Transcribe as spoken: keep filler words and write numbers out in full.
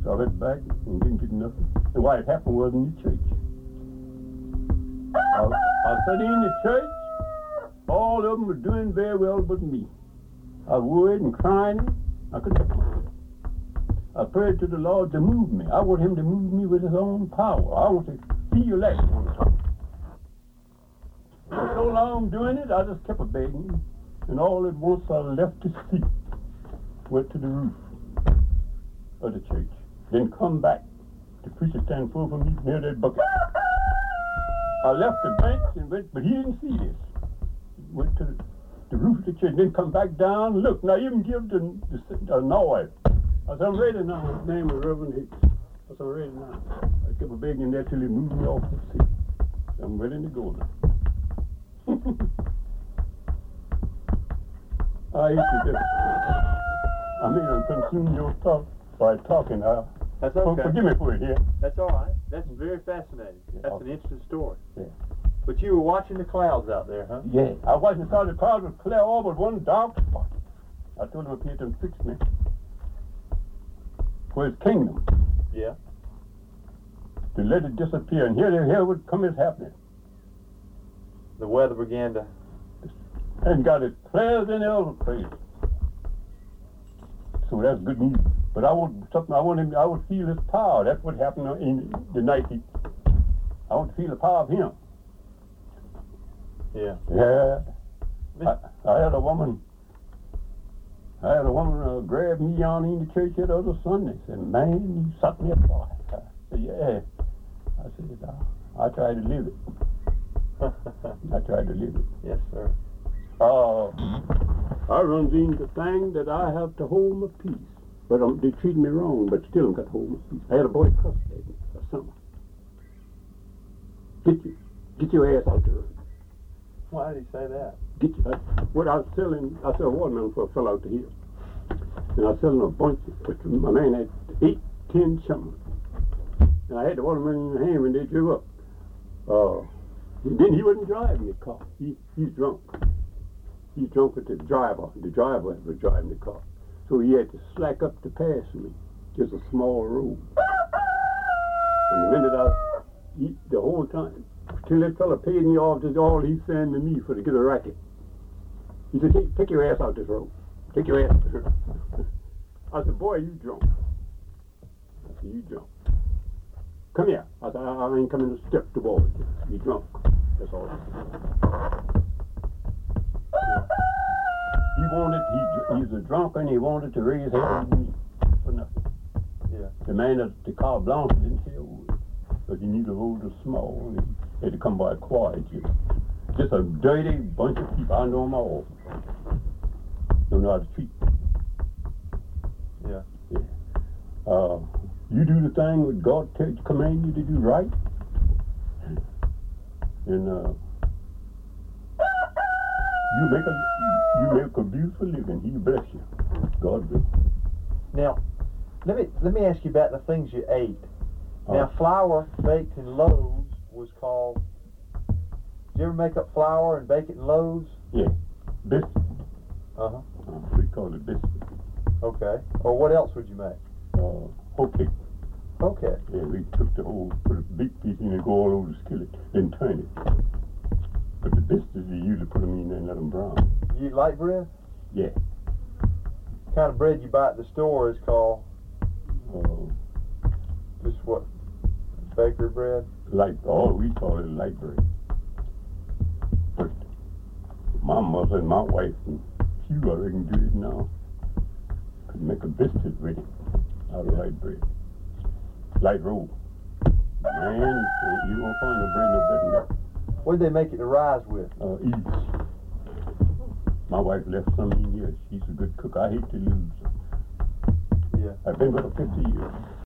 So I went back and didn't get nothing. And what had happened was in the church. I, I sat in the church. All of them were doing very well but me. I was worried and crying. I couldn't help myself. I prayed to the Lord to move me. I want him to move me with his own power. I want to feel that on top. For so long doing it, I just kept a begging. And all at once I left the seat, went to the roof of the church, then come back. The preacher stand full for me near that bucket. I left the bench and went, but he didn't see this. Went to the, the roof of the church, then come back down. Look, now you can give the, the, the noise. I said, I'm ready now. His name was Reverend Hicks. I said, I'm ready now. I kept a begging there till he moved me off the seat. I'm ready to go now. I used to just, I mean, I'm consuming your talk by talking. I, That's okay. Forgive me for it here. That's all right. That's very fascinating. Yeah. That's an interesting story. Yeah. But you were watching the clouds out there, huh? Yeah. I wasn't saw the clouds was clear all but one dark spot. I told him up here to fix me for his kingdom. Yeah. To let it disappear. And here, here would come is happening. The weather began to... And got it clear as any other place. So that's good news. But I want something. I want him. I would feel his power. That's what happened in the night. He, I want to feel the power of him. Yeah. Yeah. I, I had a woman. I had a woman uh, grab me on in the church that other Sunday. Said, "Man, you sucked me apart." I said, "Yeah." I said, "I, I tried to live it. I tried to live it." Yes, sir. Uh, I runs into thing that I have to hold my peace. But um, they treated me wrong, but still I got to hold my peace. I had a boy cuss at me or something. Get you, get your ass out there. Why did he say that? Get you. I, what I was selling, I sell watermelon for a fellow out the hill. And I was selling a bunch, of, my man had eight, ten something. And I had the watermelon in the hand when they drew up. Uh, and then he wasn't driving the car. He, he's drunk. He's drunk with the driver. The driver was driving the car. So he had to slack up to pass me. Just a small road. And the minute I, he, the whole time, till that fella paid me off, that's all he's saying to me for to get a racket. He said, take, take your ass out this road. Take your ass out this road. I said, boy, you drunk. I said, you drunk. Come here. I said, I, I ain't coming to step toward you. You drunk. That's all I said. He wanted, he, he's a drunk and he wanted to raise hell with me for nothing. Yeah. The man at the car blanche didn't say a word, but he knew the road was small and he had to come by quiet. You know. Just a dirty bunch of people. I know them all. Don't know how to treat them. Yeah. Yeah. Uh, you do the thing that God tells, command you to do right, and uh, you make a you make a beautiful living. He bless you. God bless you. Now, let me let me ask you about the things you ate. Uh, Now, flour baked in loaves was called. Did you ever make up flour and bake it in loaves? Yeah, biscuit. Uh huh. Uh, we call it biscuit. Okay. Or what else would you make? Uh, okay. Okay. Yeah, we took the whole, put a big piece in and go all over the skillet, then turn it. But the biscuits, you usually put them in there and let them brown. You eat light bread? Yeah. The kind of bread you buy at the store is called Uh, just what? Bakery bread? light, all we call it light bread. But my mother and my wife and few I reckon do it now. Could make a biscuit with it out of light bread. Light roll. Man, you won't find no bread no better than that. What did they make it to rise with? Uh, east. My wife left some in here. She's a good cook. I hate to lose her. Yeah. I've been with her fifty years.